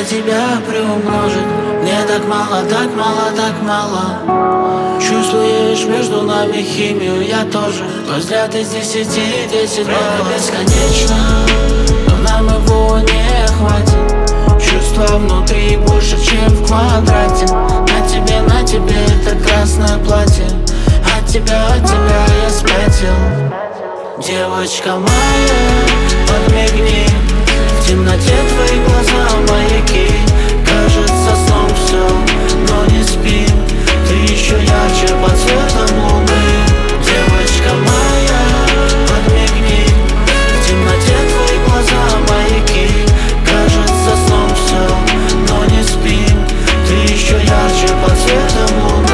тебя приумножить. Мне так мало, так мало, так мало. Чувствуешь между нами химию, я тоже. Твой взгляд из 10, 10 баллов. Бесконечно, но нам его не хватит. Чувства внутри больше, чем в квадрате. На тебе это красное платье. От тебя я спятил. Девочка моя, подмигни. В темноте твои глаза маяки. Кажется, сон все, но не спи. Ты еще ярче под светом луны. Девочка моя, подмигни. В темноте твои глаза маяки. Кажется, сон все, но не спи. Ты еще ярче под светом луны.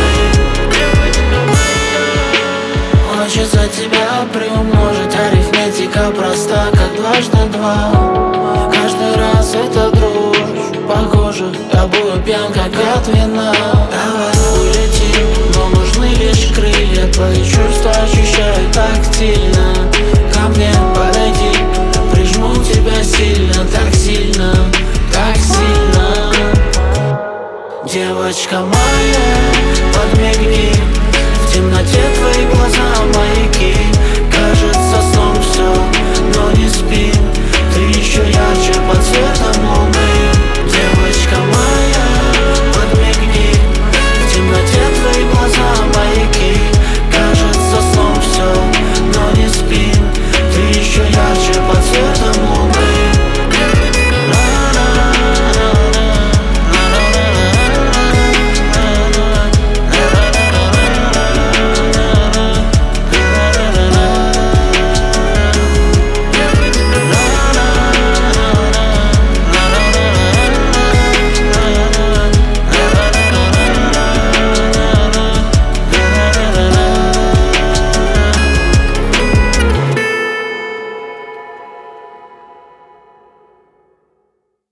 Хочется тебя приумножить. Арифметика проста, как дважды два. Каждый раз это дрожь. Похоже, тобою пьян, как от вина. Давай улетим, но нужны лишь крылья твои.